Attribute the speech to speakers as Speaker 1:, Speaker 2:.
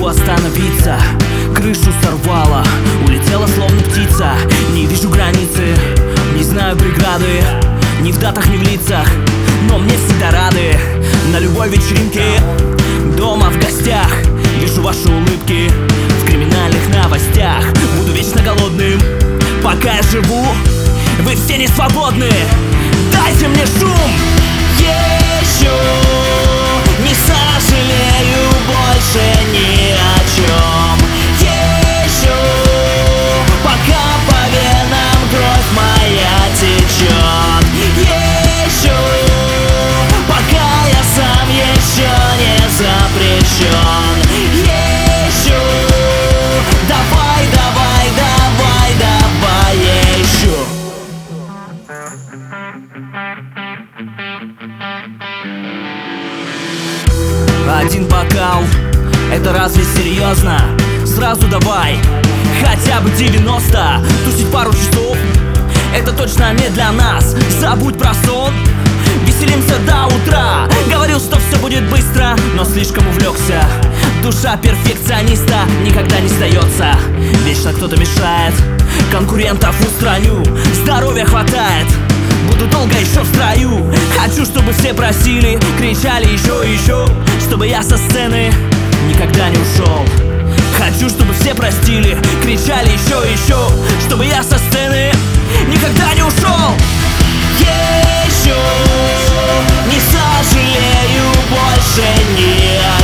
Speaker 1: могу остановиться. Крышу сорвала, улетела словно птица. Не вижу границы, не знаю преграды, ни в датах, ни в лицах, но мне всегда рады. На любой вечеринке, дома, в гостях вижу ваши улыбки в криминальных новостях. Буду вечно голодным, пока я живу. Вы все не свободны, дайте мне шум. Еще не сожалею больше ни о чем. Еще пока по венам кровь моя течет. Еще пока я сам еще не запрещен. Еще давай, давай, давай, давай еще. Один бокал, это разве серьезно? Сразу давай, хотя бы 90. Тусить пару часов, это точно не для нас. Забудь про сон, веселимся до утра. Говорил, что все будет быстро, но слишком увлекся. Душа перфекциониста никогда не сдается. Вечно кто-то мешает, конкурентов устраню. Здоровья хватает, буду долго еще в строю. Хочу, чтобы все просили, кричали еще и еще, чтобы я со сцены никогда не ушел. Хочу, чтобы все простили, кричали еще и еще, чтобы я со сцены никогда не ушел. Еще не сожалею больше ни о